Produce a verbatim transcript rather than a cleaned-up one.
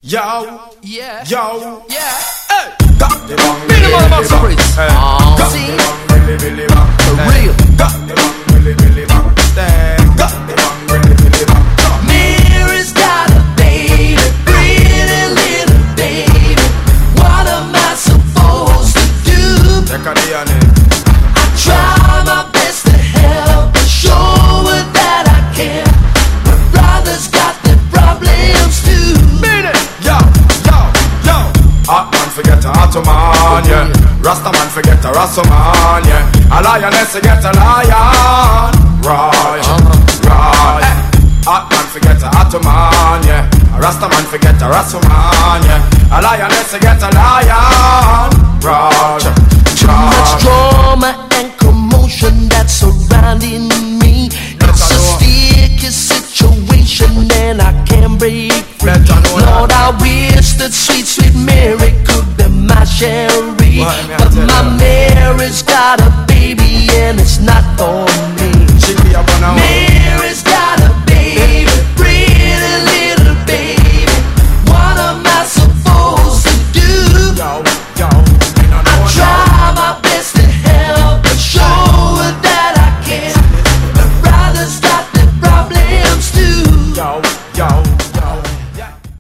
Yo, yeah, yo, yeah. Hey, got the bang, Be the really, motherfucker really Prince. bang. Oh, Got see? the bang, really, really bang. For Hey, real. got the bang, really, really bang. Stand. Got the bang, really, really bang. Mary's got a baby, pretty little baby. What am I supposed to do? Check out the name. I try my best to help her, show her that I care. My brother's got the problems too. Beat it. Yo, yo, yo. Hot man forget a hot man, yeah. Rasta man forget a Rasta man, yeah. A lioness forget a lion. Right, right. Hot man forget a hot man, yeah. A Rasta man forget a Rasta man, yeah. A lioness forget a lion. Right, Too much drama and commotion that's surrounding me. It's a sticky situation and I can't breathe.